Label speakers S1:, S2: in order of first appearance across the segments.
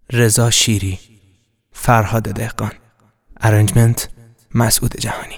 S1: رضا شیری، فرهاد دهقان، ارنجمنت مسعود جهانی.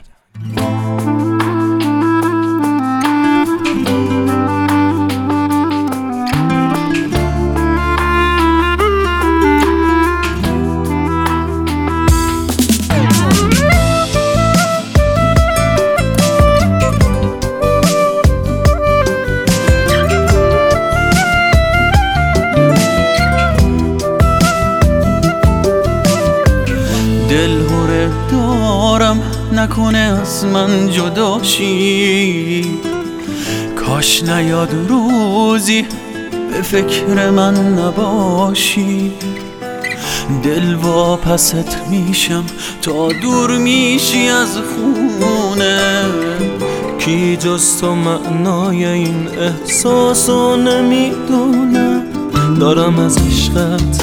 S2: دل هره دارم نکنه از من جداشی، کاش نیاد روزی به فکر من نباشی. دل واپست میشم تا دور میشی از خونه، کی جز تو معنای این احساسو نمیدونه. دارم از عشقت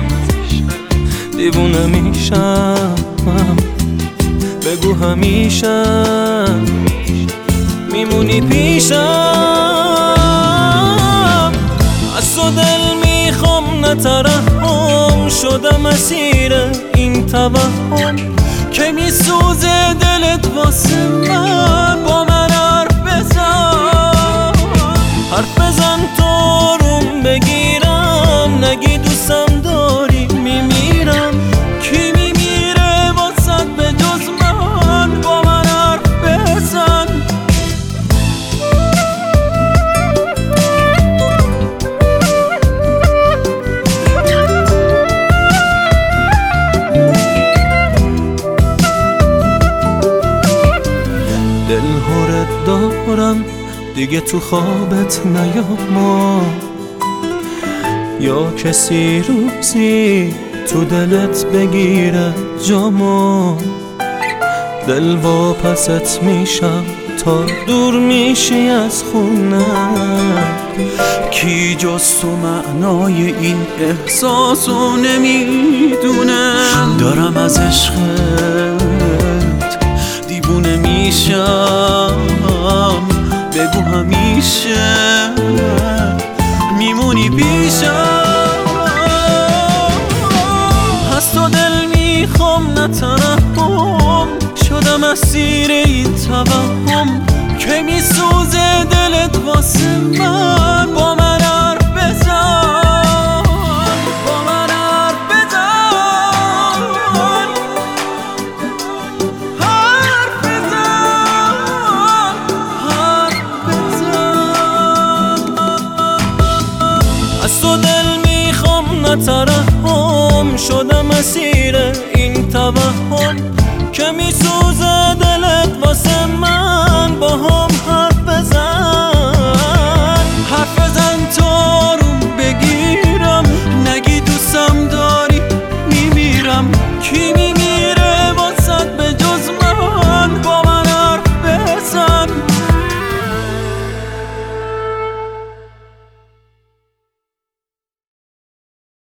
S2: دیوونه میشم، بگو همیشه میمونی پیشم. از تو دل میخوام نترحم، شدم اسیر این توهم که میسوزه دلت واسه من. با من حرف بزن تو روم بگیرم، نگی دوستم داری میمیرم. کی میمیره واسه به جز من؟ با من حرف بزن. دل هرت دارم دیگه تو خوابت نیام، یا کسی روزی تو دلت بگیره جامو. دل واپست میشم تا دور میشی از خونه، کی جز تو معنای این احساسو نمیدونه. دارم از عشقت دیوونه میشم، بگو همیشه میمونی پیشم. از تو دل میخوام نترحم، شدم اسیر این توهم که میسوزه دلت واسه من. با من حرف بزن، با من حرف بزن، حرف بزن، حرف بزن. از تو دل میخوام نترحم، شدم اسیر این توهم که میسوزه دلت واسه من.